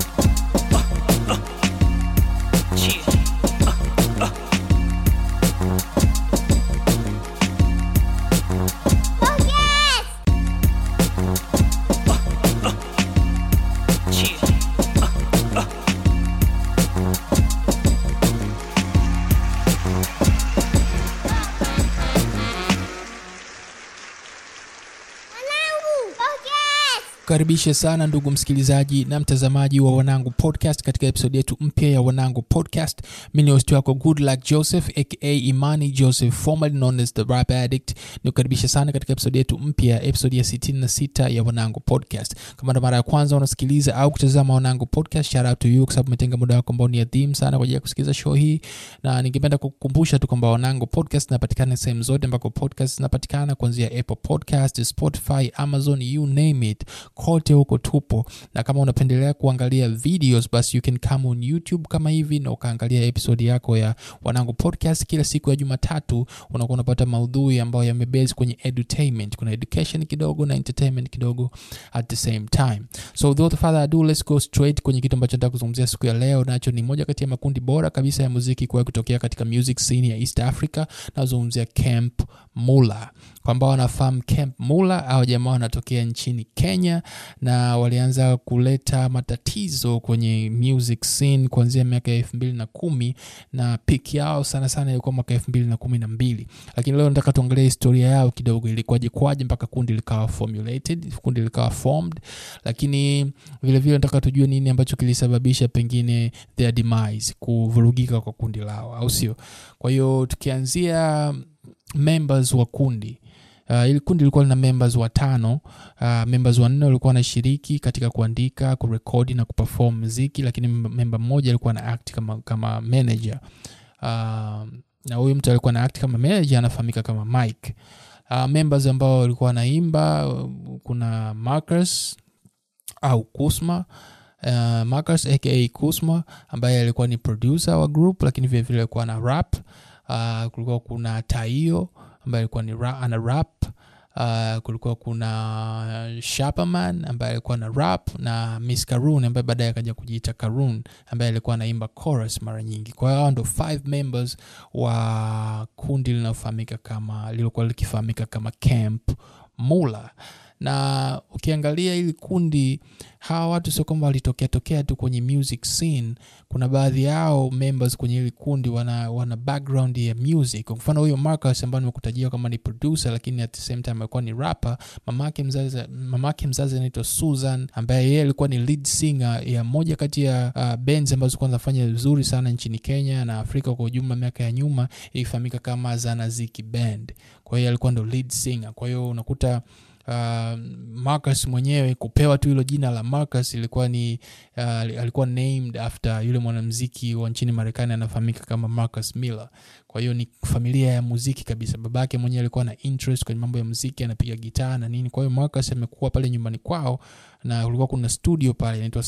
Karibisha sana ndugu msikilizaji na mtazamaji wa Wanangu Podcast katika episode yetu mpya ya Wanangu Podcast. Mimi ni host wako Good Luck Joseph aka Imani Joseph, formerly known as the Rap Addict. Nikukaribisha sana katika episode yetu mpya, episode ya 66 ya Wanangu Podcast. Kama ndo mara ya kwanza unasikiliza au kutazama Wanangu Podcast, shout out to you kwa sababu umetenga muda wako ambao ni adhimu sana kwa ajili ya kusikiliza show hii. Na ningependa kukukumbusha tu kwamba Wanangu Podcast inapatikana sehemu zote ambako podcast zinapatikana, kuanzia Apple Podcast, Spotify, Amazon, you name it. Kote huko tupo. Na kama unapendelea kuangalia videos, basi you can come on YouTube kama hivi na ukaangalia episode yako ya Wanangu Podcast. Kila siku ya Jumatatu unakuwa unapata maudhui ambayo yamebase kwenye edutainment. Kuna education kidogo na entertainment kidogo at the same time. So without further ado, let's go straight kwenye kitu ambacho nataka kuzungumzia siku ya leo, nacho ni moja kati ya makundi bora kabisa ya muziki kwa kutokea katika music scene ya East Africa. Nazungumzia Camp Mula. Kwa ambao wanafahamu Camp Mula, au jamaa wanatokea nchini Kenya na walianza kuleta matatizo kwenye music scene kuanzia miaka ya 2010 na peak yao sana sana ilikuwa mwaka 2012. Lakini leo nataka tuangalie historia yao kidogo, ilikuwaje mpaka kundi likawa formulated, kundi likawa formed. Lakini vile vile nataka tujue nini ambacho kilisababisha pengine their demise, kuvurugika kwa kundi lao, au sio? Kwa hiyo tukianzia members wa kundi, ili kundi lilikuwa lina members 5. Members 4 walikuwa wanashiriki katika kuandika, kurekodi na kuperform muziki, lakini member mmoja alikuwa ana act kama manager. Na huyo mtu alikuwa ana act kama manager anafahamika kama Mike. Members ambao walikuwa wanaimba, kuna Marcus au Kusma. Marcus aka Kusma ambaye alikuwa ni producer wa group, lakini vile vile alikuwa na rap. Kulikuwa kuna Taio ambaye alikuwa ni ana rap. Kulikuwa kuna Shapaman ambaye alikuwa na rap, na Miss Karun ambaye baadaye akaja kujiita Karun ambaye alikuwa anaimba chorus mara nyingi. Kwa hiyo ndo 5 members wa kundi lililokuwa likifahamika kama Camp Mula. Na ukiangalia hili kundi, hawa watu sio kwamba walitokea tu kwenye music scene. Kuna baadhi yao members kwenye hili kundi wana background ya music. Kwa mfano huyo Marcus ambaye nimekutajia kama ni producer, lakini at the same time alikuwa ni rapper. Mamake mzazi anaitwa Susan, ambaye yeye alikuwa ni lead singer ya moja kati ya bands ambazo kwanza fanya vizuri sana nchini Kenya na Afrika kwa ujumla miaka ya nyuma, ilifahamika kama Zanaziki Band. Kwa hiyo alikuwa ndo lead singer. Kwa hiyo unakuta Marcus mwenyewe kupewa tu hilo jina la Marcus alikuwa named after yule mwanamuziki wa nchini Marekani anafahamika kama Marcus Miller. Kwa hiyo ni familia ya muziki kabisa. Babake mwenyewe alikuwa na interest kwenye mambo ya muziki, anapiga gitaa na nini. Kwa hiyo Marcus amekuwa pale nyumbani kwao, na kulikuwa kuna studio pale inaitwa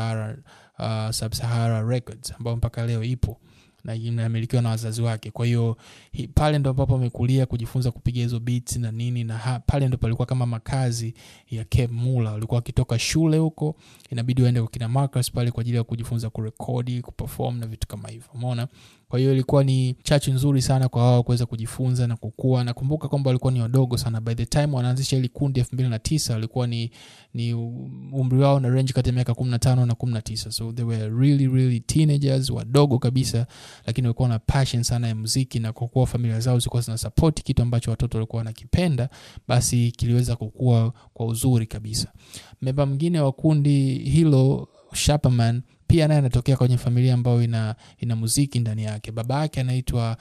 Sub-Sahara Records ambayo mpaka leo ipo na inamilikiwa na wazazi wake. Kwa hiyo pale ndo ambapo amekulia kujifunza kupiga hizo beats na nini, na pale ndo palikuwa kama makazi ya Camp Mula. Walikuwa wakitoka shule huko, inabidi waende kwa kina Marcus pale kwa ajili ya kujifunza kurekodi, kuperform na vitu kama hivyo. Umeona? Kwa hiyo ilikuwa ni chachu nzuri sana kwa wao kuweza kujifunza na kukua. Na kumbuka kwamba walikuwa ni wadogo sana. By the time wanaanzisha ile kundi 2009 walikuwa ni umri wao na range kati ya miaka 15 na 19. So they were really teenagers, wadogo kabisa, lakini walikuwa na passion sana ya muziki, na kwa kuwa familia zao zilikuwa zina support kitu ambacho watoto walikuwa wanakipenda, basi kiliweza kukua kwa uzuri kabisa. Member mwingine wa kundi hilo, Shapaman, pia naye anatokea kwenye familia ambayo ina muziki ndani yake. Baba yake anaitwa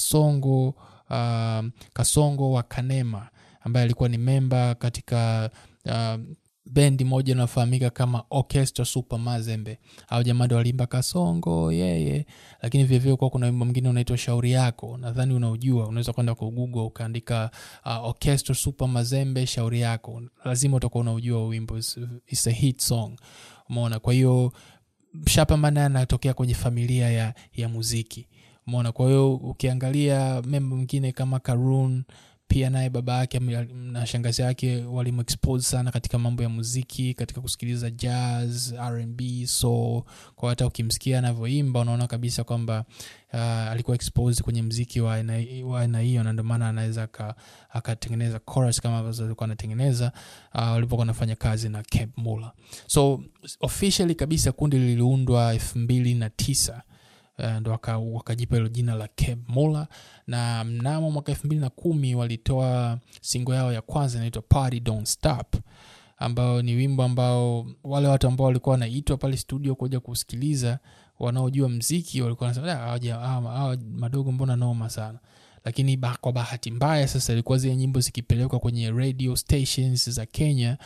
Kasongo wa Kanema, ambaye alikuwa ni member katika bendi moja inayofahamika kama Orchestra Super Mazembe. Hao jamaa ndio walimba Kasongo yeye. Lakini vile vile kuna wimbo mwingine unaitwa Shauri Yako, nadhani unaujua. Unaweza kwenda kwa Google ukaandika Orchestra Super Mazembe Shauri Yako, lazima utakuwa unaujua wimbo. It's a hit song. Umeona? Kwa hiyo Shapaman anatokea kwenye familia ya muziki. Umeona? Kwa hiyo ukiangalia member mwingine kama Karun pia naye baba yake na shangazi yake walimexpose sana katika mambo ya muziki, katika kusikiliza jazz, R&B, soul. Kwa hata ukimsikia anavyoimba unaona kabisa kwamba alikuwa exposed kwenye muziki wa aina hiyo, na ndio maana anaweza akatengeneza chorus kama ambazo alikuwa anatengeneza walipokuwa wanafanya kazi na Kep Moore. So officially kabisa kundi liliundwa 2009. Ndo wakajipa hilo jina la Kep Moore, na mnamo mwaka 2010 walitoa single yao ya kwanza inaitwa Party Don't Stop, ambao ni wimbo ambao wale watu ambao walikuwa wanaitwa pale studio kuja kusikiliza, wanaojua muziki walikuwa wanasema hawa madogo mbona noma sana. Lakini kwa bahati mbaya sasa ilikuwa zile nyimbo zikipelekwa kwenye radio stations za Kenya,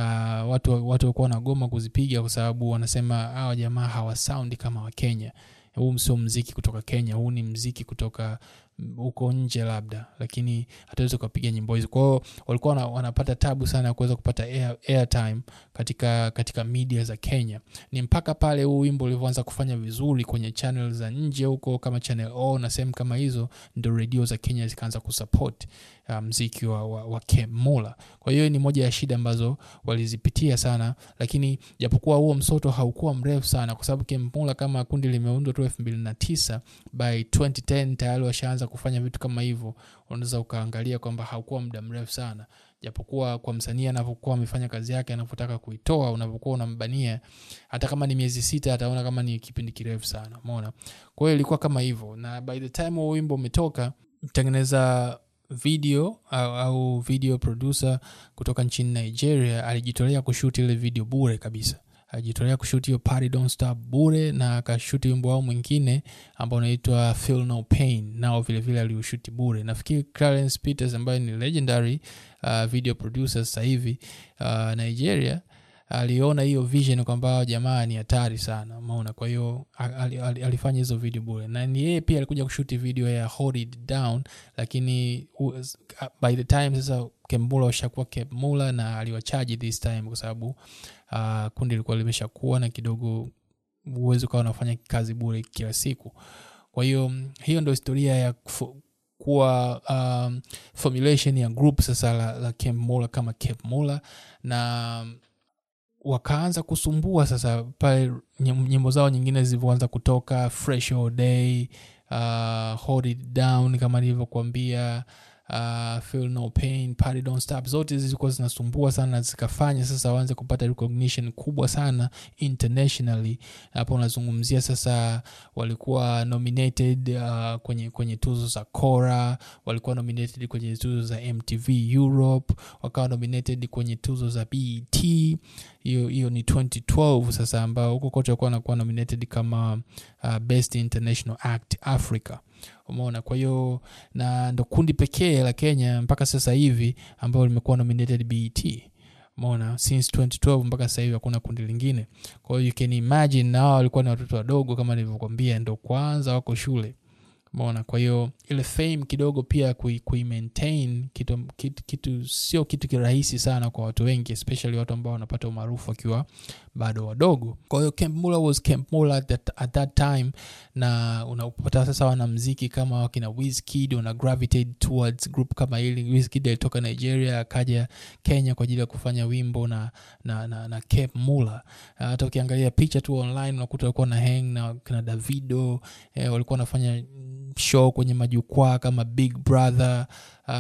watu walikuwa wanagoma kuzipiga kwa sababu wanasema hawa jamaa hawa sound kama wa Kenya. Huu sio muziki kutoka Kenya, huu ni muziki kutoka huko nje labda, lakini hatuwezi kupiga nyimbo hizo. Kwa hiyo walikuwa wanapata tabu sana kuweza kupata airtime katika media za Kenya. Ni mpaka pale huu wimbo ulipoanza kufanya vizuri kwenye channel za nje huko kama Channel O na sehemu kama hizo, ndio radio za Kenya zikaanza kusupport muziki wa Kep Moore. Kwa hiyo ni moja ya shida ambazo walizipitia sana, lakini japokuwa huo msoto haukuwa mrefu sana kwa sababu Kep Moore kama kundi limeundwa tu 2009, by 2010 tayari washaanza kufanya vitu kama hivyo. Unaweza ukaangalia kwamba haukuwa muda mrefu sana, japokuwa kwa msanii anapokuwa amefanya kazi yake anapotaka kuitoa, unapokuwa unambania hata kama ni miezi 6 ataona kama ni kipindi kirefu sana, umeona. Kwa hiyo ilikuwa kama hivyo, na by the time huo wimbo umetoka, mtengeneza video au video producer kutoka nchini Nigeria alijitolea kushoot ile video bure kabisa. Alijitolea kushoot hiyo Party Don't Stop bure, na akashoot wimbo wao mwingine ambao unaitwa Feel No Pain, nao vile vile aliushoot bure. Nafikiri Clarence Peters ambaye ni legendary video producer sasa hivi Nigeria, aliona hiyo vision kwamba jamaa ni hatari sana, umeona. Kwa hiyo alifanya hizo video bure, na yeye pia alikuja kushoot video ya Hold It Down, lakini by the time sasa Kep Moore washakuwa Kep Moore na aliwacharge this time kwa sababu kundi lilikuwa limeshakuwa na kidogo uwezo kwa wanafanya kazi bure kila siku. Kwa hiyo hiyo ndio historia ya kuwa formulation ya group sasa la Kep Moore kama Kep Moore, na wakaanza kusumbua sasa pale nyimbo zao nyingine zilizoanza kutoka, Fresh All Day, Hold It Down kama nilivyokuambia, Feel No Pain, Party Don't Stop, zote zilikuwa zinasumbua sana, zikafanya sasa waanze kupata recognition kubwa sana internationally. Hapo unazungumzia sasa walikuwa nominated kwenye tuzo za Kora, walikuwa nominated kwenye tuzo za MTV Europe, wakawa nominated kwenye tuzo za BET. Hiyo ni 2012 sasa, ambao huko kote walikuwa wanakuwa nominated kama Best International Act Africa, umeona. Kwa hiyo na ndo kundi pekee la Kenya mpaka sasa hivi ambao limekuwa nominated BET, umeona, since 2012 mpaka sasa hivi hakuna kundi lingine. Kwa hiyo you can imagine nao walikuwa ni watoto wadogo kama nilivyokuambia, ndo kwanza wako shule, umeona. Kwa hiyo ile fame kidogo pia maintain kitu sio kitu kirahisi sana kwa watu wengi, especially watu ambao wanapata umaarufu wakiwa bado wadogo. Kwa hiyo Kep Moore was Kep Moore at that time, na unapata sasa wanamuziki kama wakina Wizkid wana gravitate towards group kama hili. Wizkid alitoka Nigeria akaja Kenya kwa ajili ya kufanya wimbo na Kep Moore. Hata ukiangalia picha tu online unakuta walikuwa na hang na Davido, walikuwa wanafanya show kwenye majukwaa kama Big Brother,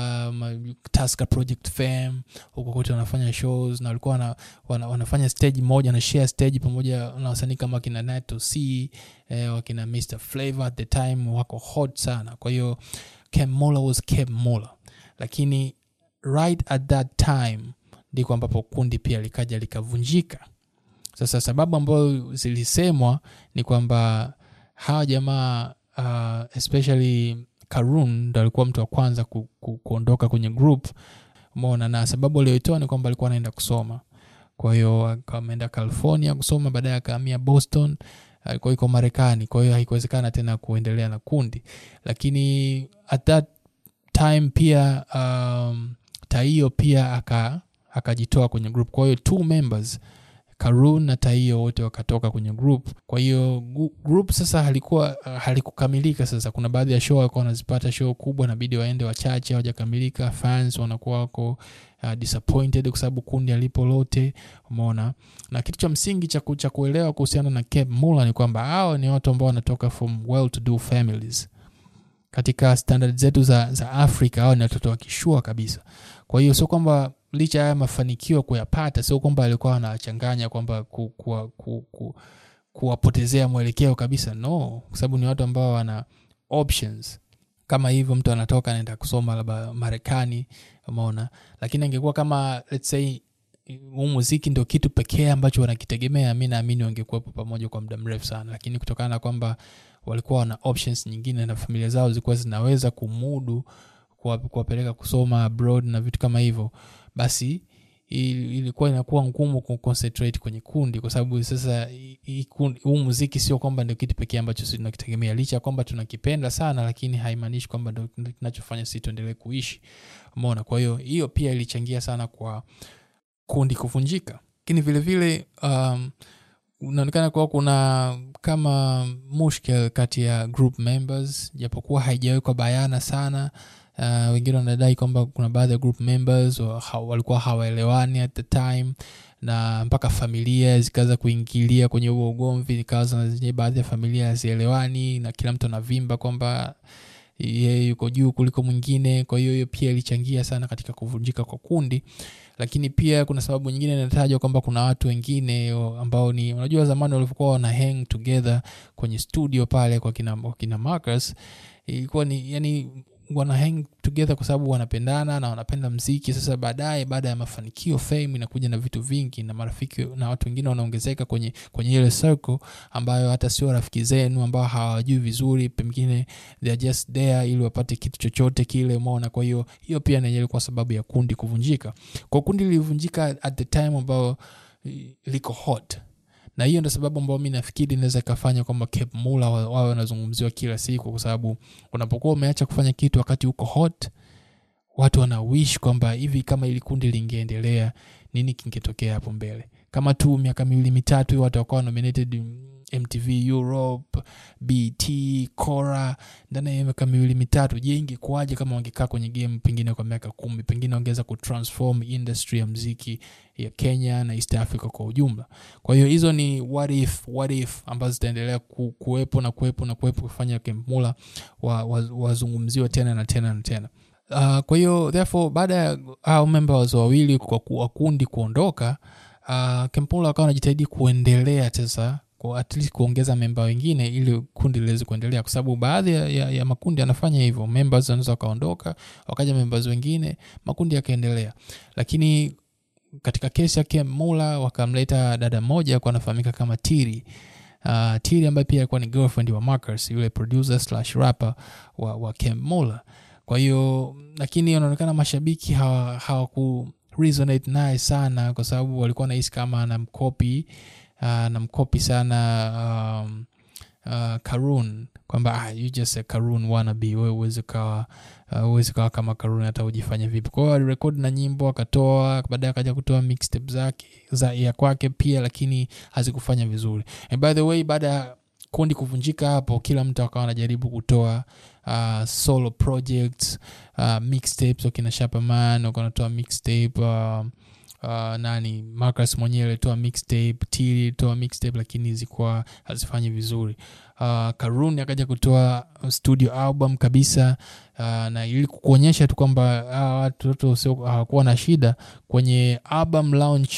Tusker Project Fame, huko kote wanafanya shows, na walikuwa wanafanya stage moja na share stage pamoja na wasanii kama kina Nato C, wakina Mr Flavor at the time wako hot sana. Kwa hiyo Kep Moore was Kep Moore, lakini right at that time ndiko ambapo kundi pia likaja likavunjika. Sasa sababu ambayo zilisemwa ni kwamba hawa jamaa especially Karun ndo alikuwa mtu wa kwanza kuondoka kwenye group, umeona, na sababu aliyoitoa ni kwamba alikuwa anaenda kusoma. Kwa hiyo akaenda California kusoma, baadaye akahamia Boston, alikuwa yuko Marekani. Kwa hiyo haikuwezekana tena kuendelea na kundi, lakini at that time pia Taio pia akajitoa kwenye group. Kwa hiyo 2 members Karun na Taiyo wote wakatoka kwenye group. Kwa hiyo group sasa halikukamilika. Sasa kuna baadhi ya show walikuwa wanazipata show kubwa, inabidi waende wachache, hawajakamilika. Fans wanakuwa wako disappointed kwa sababu kundi alipo lote, umeona. Na kitu cha msingi cha kuelewa kuhusiana na Kep Mula ni kwamba hao ni watu ambao wanatoka from well to do families. Katika standard zetu za Afrika, hao ni watoto wakishua kabisa. Kwa hiyo sio kwamba licha ya mafanikio kuyapata, sio kwamba alikuwa anachanganya kwamba kuwapotezea mwelekeo kabisa. No, kwa sababu ni watu ambao wana options. Kama hivyo mtu anatoka anaenda kusoma labda Marekani, umeona. Lakini angekuwa kama let's say muziki ndio kitu pekee ambacho wanakitegemea, mimi naamini wangekuwa pamoja kwa muda mrefu sana. Lakini kutokana na kwamba walikuwa na options nyingine na familia zao zilikuwa zinaweza kumudu kuwapeleka kusoma abroad na vitu kama hivyo, basi ilikuwa inakuwa ngumu kuconcentrate kwenye kundi, kwa sababu sasa huu muziki sio kwamba ndio kitu pekee ambacho sisi tunakitegemea. Licha kwamba tunakipenda sana, lakini haimaanishi kwamba ndio kinachofanya sisi tuendelee kuishi, umeona. Kwa hiyo pia ilichangia sana kwa kundi kuvunjika. Lakini vile vile unaonekana kwa kuna kama mushkil kati ya group members, japokuwa haijawekwa bayana sana. Wengine wanadai kwamba kuna baadhi ya group members walikuwa hawaelewani at the time, na mpaka familia zikaanza kuingilia kwenye huo ugomvi, ikaanza baadhi ya familia hazielewani na kila mtu anavimba kwamba yeye yuko juu kuliko mwingine. Kwa hiyo pia ilichangia sana katika kuvunjika kwa kundi. Lakini pia kuna sababu nyingine inatajwa kwamba kuna watu wengine ambao ni, unajua zamani walikuwa wana hang together kwenye studio pale kwa kina Marcus, ilikuwa ni yani wana hang together kwa sababu wanapendana na wanapenda muziki. Sasa baada ya mafanikio, fame inakuja na vitu vingi, na marafiki na watu wengine wanaongezeka kwenye ile circle ambayo hata sio rafiki zenu, ambao hawajui vizuri, pengine they are just there ili wapate kitu chochote kile, umeona. Kwa hiyo pia ni kwa sababu ya kundi kuvunjika. Kwa kundi lilivunjika at the time ambao liko hot, na hiyo ndio sababu ambayo mimi nafikiri inaweza kufanya kwamba Kep Mula wao wanazungumziwa kila siku, kwa sababu unapokuwa umeacha kufanya kitu wakati uko hot, watu wana wish kwamba hivi kama ili kundi lingeendelea nini kingetokea hapo mbele. Kama tu miaka 2-3 watu wakawa nominated MTV Europe, BET, Kora, ndani ya miaka 2-3, je, ingekuaje kama wangekaa kwenye game pengine kwa miaka 10, pengine wangeweza kutransform industry ya muziki ya Kenya na East Africa kwa ujumla. Kwa hiyo hizo ni what if ambazo zitaendelea kuwepo kufanya Kep Mula wazungumziwa tena na tena. Kwa hiyo therefore baada ya hao members wawili kwa kundi kuondoka, Kep Mula akawa anajitahidi kuendelea sasa, kwa at least kuongeza member wengine ili kundi liweze kuendelea, kwa sababu baadhi ya makundi yanafanya hivyo, members wanaweza kaondoka wakaja members wengine, makundi yakaendelea. Lakini katika kesi ya Kep Mula wakamleta dada mmoja kwa anafahamika kama Tiri. Tiri ambaye pia alikuwa ni girlfriend wa Marcus, yule producer/rapper wa Kep Mula. Kwa hiyo lakini inaonekana mashabiki hawaku resonate naye sana, kwa sababu walikuwa nahisi kama anamcopy sana Karun, kwamba you just a Karun wannabe, wewe uweze kawa kama Karun, hata ujifanye vipi. Kwa hiyo alirecord na nyimbo akatoa, baadaye akaja kutoa mixtape zake ya kwake pia, lakini hazikufanya vizuri. And by the way, baada ya kundi kuvunjika hapo, kila mtu akawa anajaribu kutoa solo projects, mixtapes. Wakina Shapaman wanatoa mixtape, Marcus mwenyewe alitoa mixtape, Tiri alitoa mixtape, lakini zilikuwa hazifanyi vizuri. Karun akaja kutoa studio album kabisa, na ili kuonyesha tu kwamba watu sio hawakuwa na shida. Kwenye album launch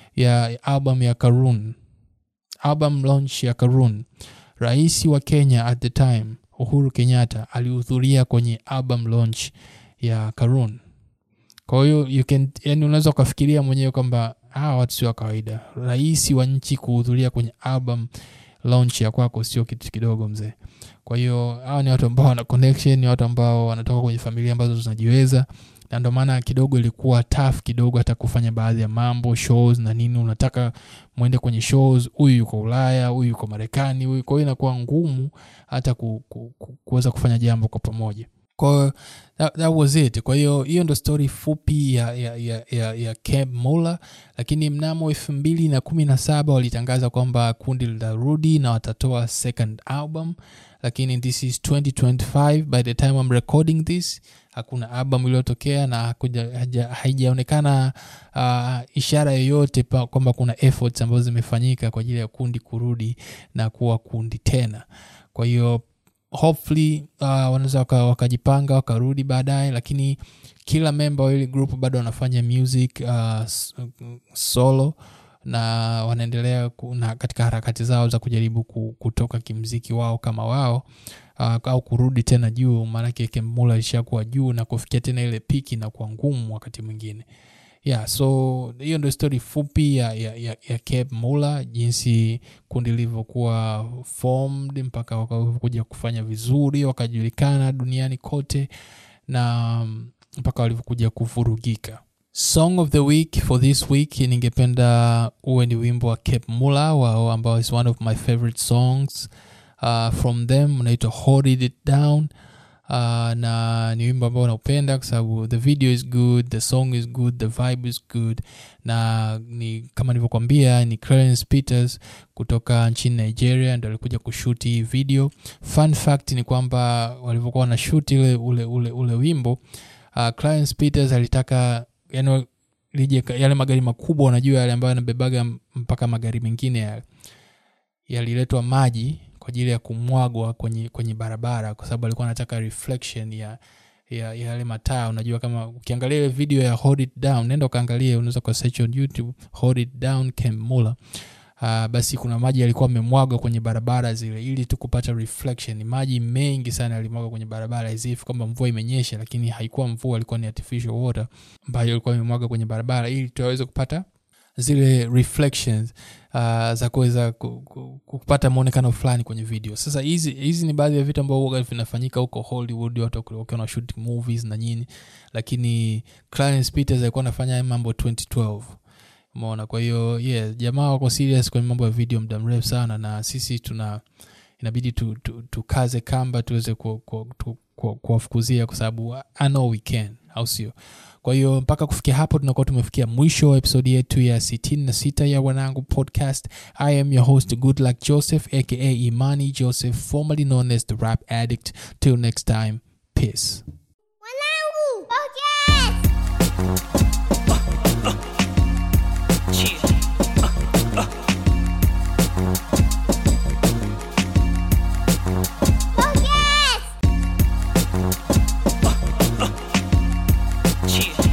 ya Karun, rais wa Kenya at the time, Uhuru Kenyatta, alihudhuria kwenye album launch ya Karun. Kwa hiyo yani unaweza kufikiria mwenyewe kwamba watu sio kawaida. Rais wa nchi kuhudhuria kwenye album launch ya kwako sio kitu kidogo mzee. Kwa hiyo hao ni watu ambao wana connection, ni watu ambao wanatoka kwenye familia ambazo zinajiweza, na ndio maana kidogo ilikuwa tough kidogo hata kufanya baadhi ya mambo, shows na nini. Unataka muende kwenye shows, huyu yuko Ulaya, huyu yuko Marekani, huyu, kwa hiyo inakuwa ngumu hata kuweza kufanya jambo kwa pamoja. Kwa that was it. Kwa hiyo ndo story fupi ya Camp Mola. Lakini mnamo 2017 walitangaza kwamba kundi litarudi na watatoa second album. Lakini this is 2025, by the time I'm recording this hakuna album iliyotokea na haijaonekana ishara yoyote kwamba kuna efforts ambazo zimefanyika kwa ajili ya kundi kurudi na kuwa kundi tena. Kwa hiyo hopefully wanaweza wakajipanga wakarudi baadaye, lakini kila member wa ile group bado wanafanya music solo na wanaendelea katika harakati zao za kujaribu kutoka kimuziki wao kama wao au kurudi tena juu, maana yake Mola ilishakuwa juu na kufikia tena ile piki na kuwa ngumu wakati mwingine. So hiyo ndio story fupi ya Camp Mola, jinsi kundi lilivyokuwa formed mpaka wakakuja kufanya vizuri, wakajulikana duniani kote na mpaka walivyokuja kuvurugika. Song of the week for this week ningependa uwe ni wimbo wa Camp Mola ambao is one of my favorite songs from them, unaitwa Hold It Down. Na ni wimbo ambao naupenda kwa sababu the video is good, the song is good, the vibe is good, na ni kama nilivyokuambia ni Clarence Peters kutoka nchini Nigeria ndio alikuja kushoot video. Fun fact ni kwamba walivyokuwa na shoot ule wimbo, Clarence Peters alitaka yale magari makubwa, unajua yale ambayo yanabebaga mpaka magari mengine yaliletwa maji kwa ajili ya kumwagwa kwenye barabara, kwa sababu alikuwa anataka reflection ya yale mataa. Unajua kama ukiangalia ile video ya Hold It Down, nenda kaangalie, unaweza kwa search on YouTube Hold It Down Camp Mola. Basi kuna maji yalikuwa yamemwagwa kwenye barabara zile ili tu kupata reflection. Maji mengi sana yalimwagwa kwenye barabara as if kama mvua imenyesha, lakini haikuwa mvua, ilikuwa ni artificial water ambayo ilikuwa imemwagwa kwenye barabara ili tuweze kupata zile reflections za kuweza kupata muonekano fulani kwenye video. Sasa hizi ni baadhi ya vitu ambavyo vinafanyika huko Hollywood, watu wakiwa na shoot movies na nini, lakini Clarence Peters alikuwa anafanya mambo 2012. Umeona? Kwa hiyo jamaa wako serious kwenye mambo ya video muda mrefu sana, na sisi inabidi tukaze kamba tuweze kuwafukuzia, kwa sababu I know we can, au sio? Kwa hiyo mpaka kufikia hapo tunakuwa tumefikia mwisho wa episode yetu ya 66 ya Wanangu Podcast. I am your host Good Luck Joseph aka Imani Joseph, formerly known as the Rap Addict. Till next time, peace. Wanangu Podcast. Yeah.